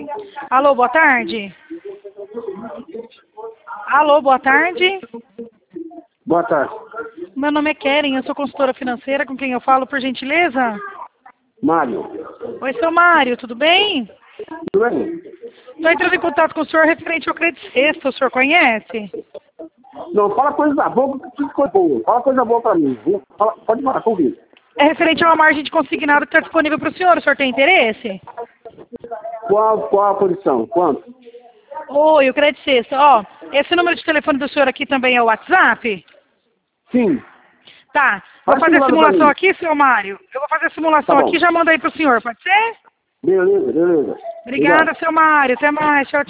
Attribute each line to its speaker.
Speaker 1: Alô, boa tarde. Alô, boa tarde.
Speaker 2: Boa tarde.
Speaker 1: Meu nome é Keren, eu sou consultora financeira, com quem eu falo, por gentileza?
Speaker 2: Mário.
Speaker 1: Oi, seu Mário, tudo bem?
Speaker 2: Tudo bem?
Speaker 1: Estou entrando em contato com o senhor referente ao Credit Sexta, o senhor conhece?
Speaker 2: Não, fala coisa boa, que preciso de coisa boa. Fala coisa boa pra mim, viu? Pode falar, convido.
Speaker 1: É referente a uma margem de consignado que está disponível para o senhor tem interesse?
Speaker 2: Qual a posição? Quanto?
Speaker 1: Oi, o Credit Sexta, ó, esse número de telefone do senhor aqui também é o WhatsApp?
Speaker 2: Sim.
Speaker 1: Tá, vou fazer a simulação aqui, seu Mário. Eu vou fazer a simulação aqui e já mando aí pro senhor, pode ser?
Speaker 2: Beleza.
Speaker 1: Obrigada, seu Mário. Até mais. Tchau,